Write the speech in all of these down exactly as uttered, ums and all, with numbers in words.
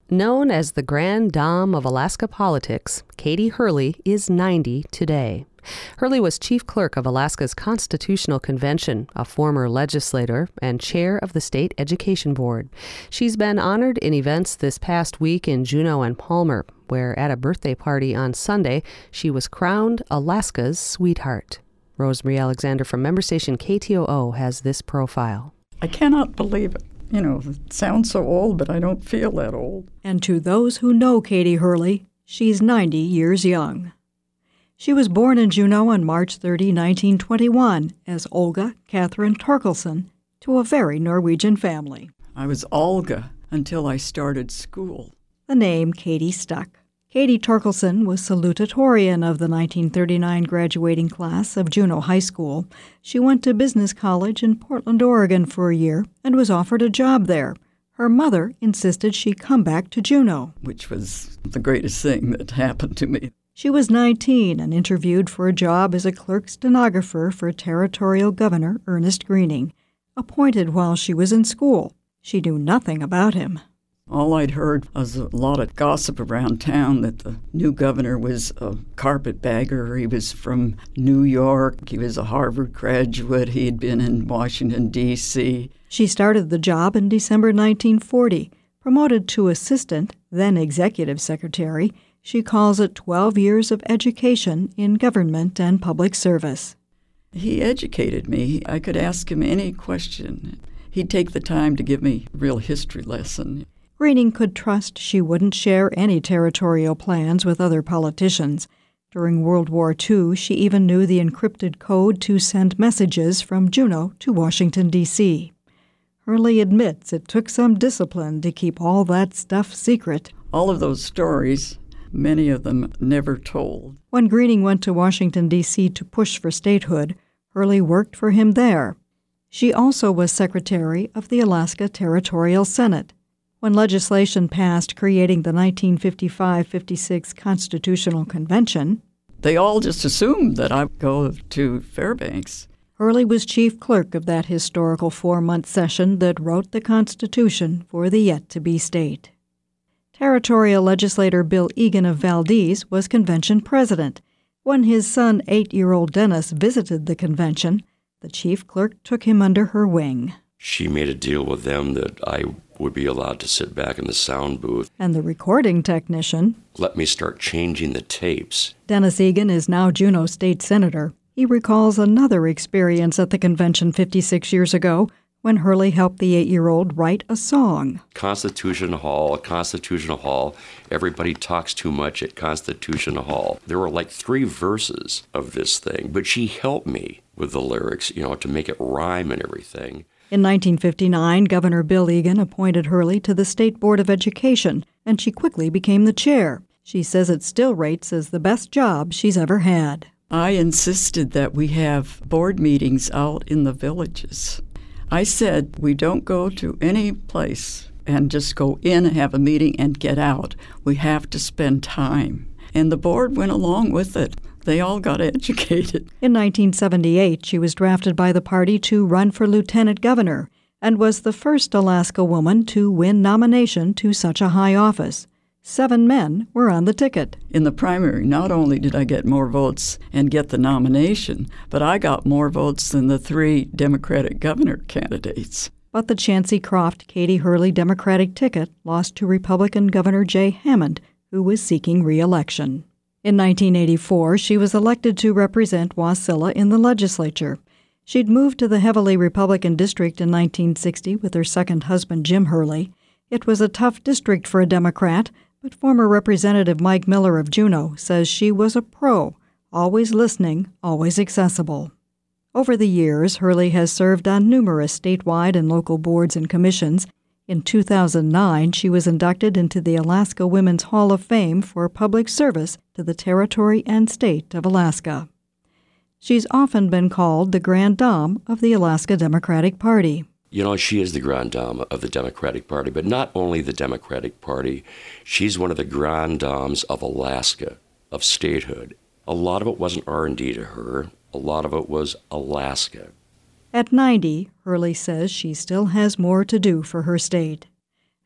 Known as the Grand Dame of Alaska politics, Katie Hurley is ninety today. Hurley was chief clerk of Alaska's Constitutional Convention, a former legislator, and chair of the State Education Board. She's been honored in events this past week in Juneau and Palmer, where at a birthday party on Sunday, she was crowned Alaska's sweetheart. Rosemary Alexander from member station K T O O has this profile. I cannot believe it. You know, it sounds so old, but I don't feel that old. And to those who know Katie Hurley, she's ninety years young. She was born in Juneau on March thirtieth, nineteen twenty-one, as Olga Catherine Torkelson, to a very Norwegian family. I was Olga until I started school. The name Katie stuck. Katie Torkelson was salutatorian of the nineteen thirty-nine graduating class of Juneau High School. She went to business college in Portland, Oregon for a year and was offered a job there. Her mother insisted she come back to Juneau, which was the greatest thing that happened to me. She was nineteen and interviewed for a job as a clerk stenographer for Territorial Governor Ernest Greening, appointed while she was in school. She knew nothing about him. All I'd heard was a lot of gossip around town that the new governor was a carpetbagger. He was from New York. He was a Harvard graduate. He had been in Washington, D C She started the job in December nineteen forty. Promoted to assistant, then executive secretary, she calls it twelve years of education in government and public service. He educated me. I could ask him any question. He'd take the time to give me a real history lesson. Greening could trust she wouldn't share any territorial plans with other politicians. During World War Two, she even knew the encrypted code to send messages from Juneau to Washington, D C Hurley admits it took some discipline to keep all that stuff secret. All of those stories, many of them never told. When Greening went to Washington, D C to push for statehood, Hurley worked for him there. She also was secretary of the Alaska Territorial Senate. When legislation passed creating the nineteen fifty-five fifty-six Constitutional Convention, they all just assumed that I'd go to Fairbanks. Hurley was chief clerk of that historical four-month session that wrote the Constitution for the yet-to-be state. Territorial legislator Bill Egan of Valdez was convention president. When his son, eight-year-old Dennis, visited the convention, the chief clerk took him under her wing. She made a deal with them that I would be allowed to sit back in the sound booth. And the recording technician let me start changing the tapes. Dennis Egan is now Juneau State Senator. He recalls another experience at the convention fifty-six years ago when Hurley helped the eight-year-old write a song. Constitution Hall, Constitution Hall. Everybody talks too much at Constitution Hall. There were like three verses of this thing, but she helped me with the lyrics, you know, to make it rhyme and everything. In nineteen fifty-nine, Governor Bill Egan appointed Hurley to the State Board of Education, and she quickly became the chair. She says it still rates as the best job she's ever had. I insisted that we have board meetings out in the villages. I said we don't go to any place and just go in and have a meeting and get out. We have to spend time. And the board went along with it. They all got educated. In nineteen seventy-eight, she was drafted by the party to run for lieutenant governor and was the first Alaska woman to win nomination to such a high office. Seven men were on the ticket. In the primary, not only did I get more votes and get the nomination, but I got more votes than the three Democratic governor candidates. But the Chauncey Croft Katie Hurley Democratic ticket lost to Republican Governor Jay Hammond, who was seeking re-election. In nineteen eighty-four, she was elected to represent Wasilla in the legislature. She'd moved to the heavily Republican district in nineteen sixty with her second husband, Jim Hurley. It was a tough district for a Democrat, but former Representative Mike Miller of Juneau says she was a pro, always listening, always accessible. Over the years, Hurley has served on numerous statewide and local boards and commissions. In two thousand nine, she was inducted into the Alaska Women's Hall of Fame for public service to the territory and state of Alaska. She's often been called the Grand Dame of the Alaska Democratic Party. You know, she is the Grand Dame of the Democratic Party, but not only the Democratic Party. She's one of the Grand Dames of Alaska, of statehood. A lot of it wasn't R and D to her. A lot of it was Alaska. At ninety, Hurley says she still has more to do for her state.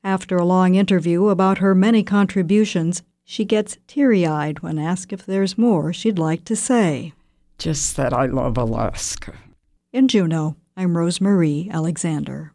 After a long interview about her many contributions, she gets teary-eyed when asked if there's more she'd like to say. Just that I love Alaska. In Juneau, I'm Rosemarie Alexander.